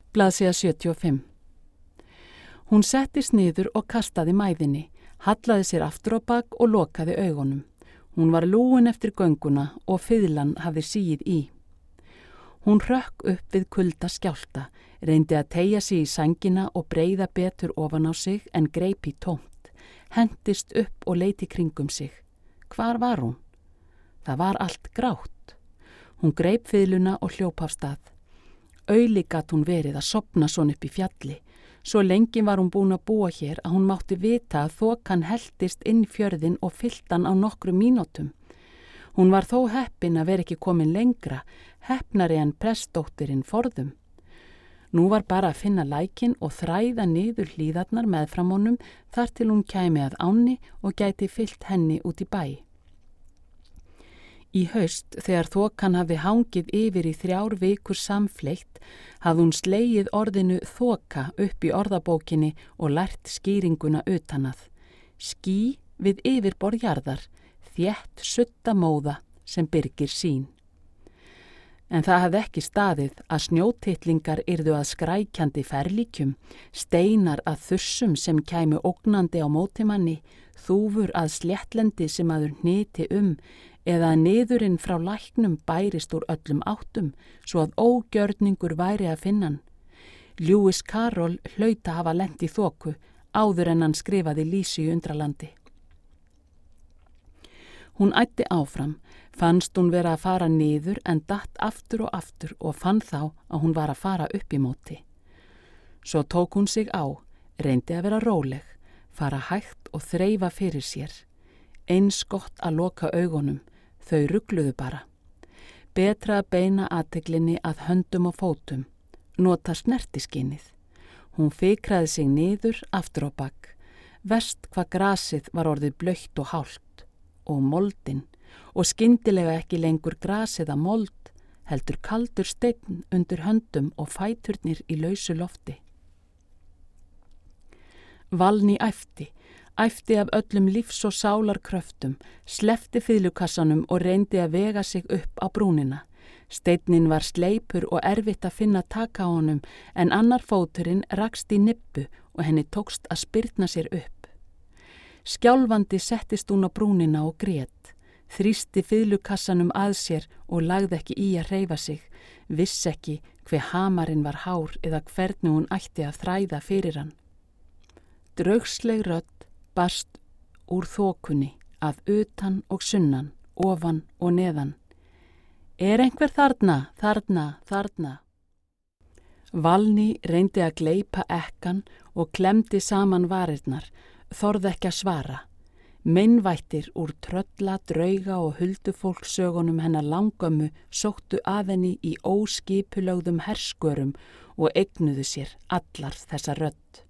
Blaðsíða 75. Hún settist niður og kastaði mæðinni, hallaði sér aftur á bak og lokaði augunum. Hún var lúin eftir gönguna og fiðlan hafði sigið í. Hún hrökk upp við kulda skjálta, reyndi að teygja sig í sængina og breiða betur ofan á sig en greip í tómt, hendist upp og leit í kringum sig. Hvar var hún? Það var allt grátt. Hún greip fiðluna og hljóp af stað. Auli gat hún verið að sofna svona upp í fjalli. Svo lengi var hún búin að búa hér að hún mátti vita að þokan heltist inn fjörðin og fylltan á nokkru mínútum. Hún var þó heppin að vera ekki komin lengra, heppnari en prestdóttirinn forðum. Nú var bara að finna lækinn og þræða niður hlíðarnar meðfram honum þar til hún kæmi að ánni og gæti fyllt henni út í bæ. Í haust, þegar þokan hafi hangið yfir í 3 vikur samfleitt, hafði hún slegið orðinu þoka upp í orðabókinni og lært skýringuna utanað. Ský við yfirborð jarðar, þétt suttamóða sem byrgir sín. En það hafði ekki staðið að snjótitlingar yrðu að skrækjandi ferlíkjum, steinar að þursum sem kæmu ógnandi á mótimanni, þúfur að sléttlendi sem aður hniti eða að niðurinn frá læknum bærist úr öllum áttum svo að ógjörningur væri að finna hann. Lewis Carroll hlaut að hafa lent í þoku áður en hann skrifaði Lísu í Undralandi. Hún æddi áfram, fannst hún vera að fara niður en datt aftur og fann þá að hún var að fara upp í móti. Svo tók hún sig á, reyndi að vera róleg, fara hægt og þreifa fyrir sér. Eins gott að loka augunum, þau rugluðu bara. Betra að beina athyglinni að höndum og fótum, nota snertiskinnið. Hún fikraði sig niður aftur á bak. Verst hvað grasið var orðið blautt og hált og moldin og skyndilega ekki lengur grasið að mold, heldur kaldur steinn undir höndum og fæturnir í lausu lofti. Valný æpti af öllum lífs- og sálarkröftum, sleppti fiðlukassanum og reyndi að vega sig upp á brúnina. Steinninn var sleipur og erfitt að finna taka á honum en annar fóturinn rakst í nibbu og henni tókst að spyrna sér upp. Skjálfandi settist hún á brúnina og grét, þrýsti fiðlukassanum að sér og lagði ekki í að hreyfa sig, vissi ekki hve hamarinn var hár eða hvernig hún ætti að þræða fyrir hann. Draugsleg rödd barst úr þokunni að utan og sunnan, ofan og neðan. Er einhver þarna? Valný reyndi að gleypa ekkan og klemdi saman varirnar, þorði ekki að svara. Meinvættir úr trölla, drauga og huldufólkssögunum hennar langömmu sóttu að henni í óskipulögðum herskörum og eignuðu sér allar þessa rödd.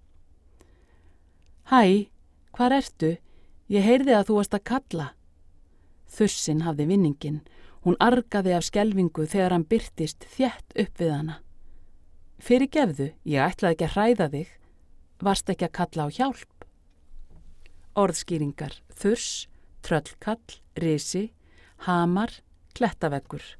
Hæ, hvar ertu? Ég heyrði að þú varst að kalla. Þussin hafði vinninginn. Hún argaði af skelfingu þegar hann birtist þétt upp við hana. Fyrirgefðu, ég ætlaði ekki að hræða þig. Varst ekki að kalla á hjálp? Orðskýringar: þurs, tröllkall, risi, hamar, klettaveggur.